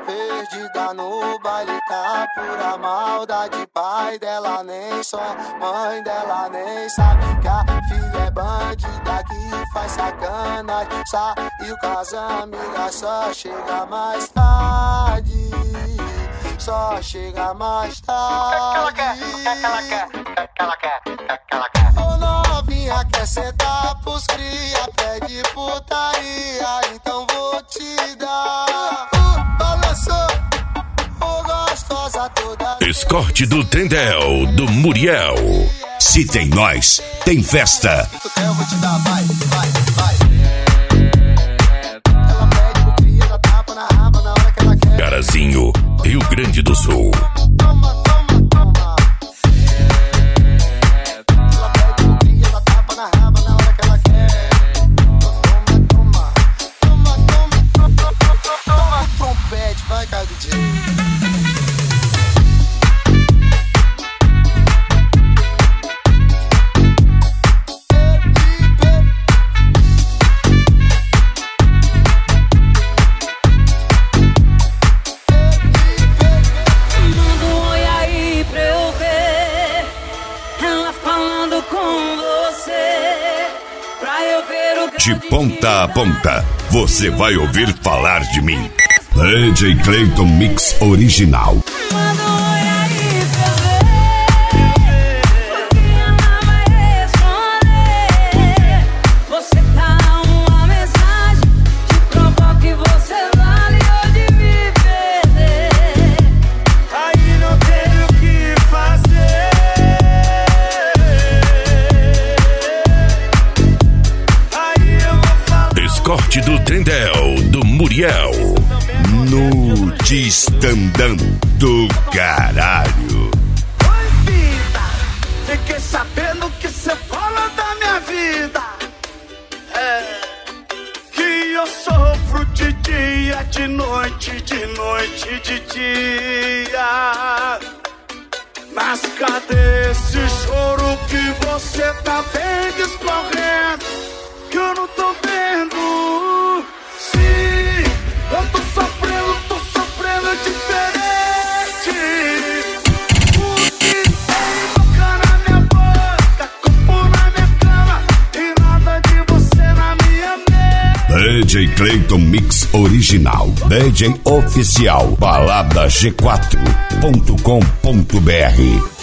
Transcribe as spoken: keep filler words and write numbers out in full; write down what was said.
perdida no baile, tá pura maldade. Pai dela nem só, mãe dela nem sabe que a filha é bandida que faz sacanagem. Saiu com as amigas, só chega mais tarde. Só chega mais tarde. O que é que ela quer? O que é que ela quer? O que é que ela quer? O que é que ela quer? Ô novinha, quer sentar pros cria, pede putaria, então vou te dar. Uh, balançou, ô gostosa toda. Escorte do Tendel, do Muriel. Se tem nós, tem festa. Eu vou te dar, vai, vai, vai. Ela pede pro cria, dá tapa na raba na hora que ela quer. Carazinho, Rio Grande do Sul. Toma, toma, toma. Ela pede pro cria, dá tapa na raba na hora que ela quer. Toma, toma, toma, toma, toma, toma, toma. Trompete, vai, cara do D J. De ponta a ponta, você vai ouvir falar de mim. D J Clayton Mix Original. Manda um oi aí pra eu ver, porque ela vai responder. Você tá uma mensagem de provar que você vale ou de me perder. Aí não tem o que fazer. Aí eu vou falar. Escorte do Tendel, do Muriel. No Distandam do Caralho. Oi, vida, fiquei sabendo que você fala da minha vida. É, que eu sofro de dia, de noite, de noite, de dia. Mas cadê esse choro que você tá bem discorrendo? Que eu não tô vendo. Sim, eu tô sofrendo, tô sofrendo diferente. O que tem boca na minha boca, corpo na minha cama e nada de você na minha mente. D J Clayton Mix Original. D J Oficial. balada g quatro ponto com ponto b r.